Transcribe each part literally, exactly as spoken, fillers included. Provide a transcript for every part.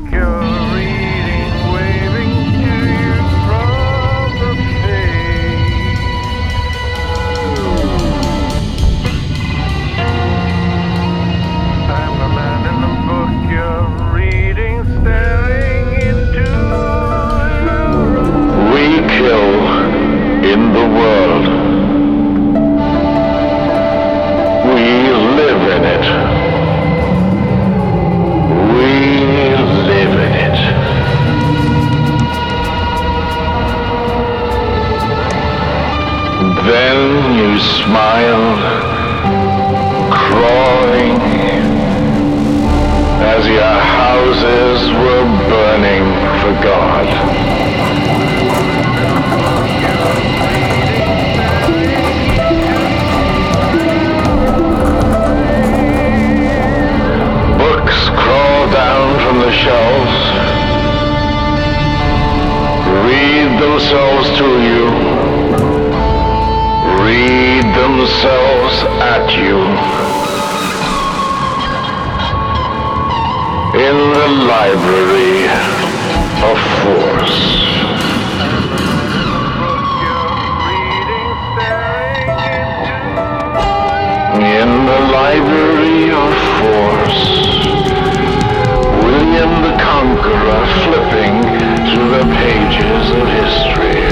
you're reading, waving to you from the page. I'm the man in the book you're reading, staring into your eyes. We kill in the world. We live in it. We live in it. Then you smiled, crawling, as your houses were burning for God. Books crawl down from the shelves, read themselves to you, read themselves at you. In the library of force. In the library of force, William the Conqueror flipping through the pages of history.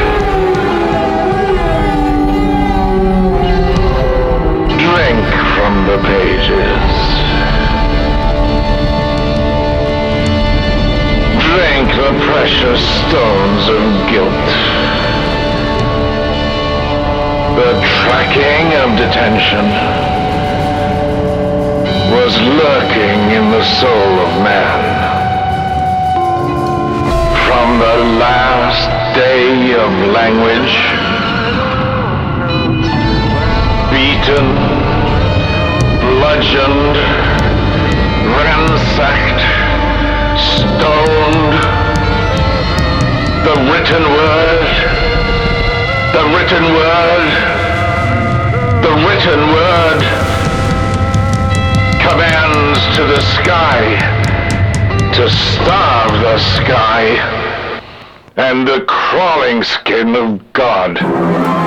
Drink from the pages. Drink the precious stones of guilt. The tracking of detention was lurking in the soul of man. From the last day of language, beaten, bludgeoned, ransacked, stoned, the written word, the written word, the written word commands to the sky to starve the sky and the crawling skin of God.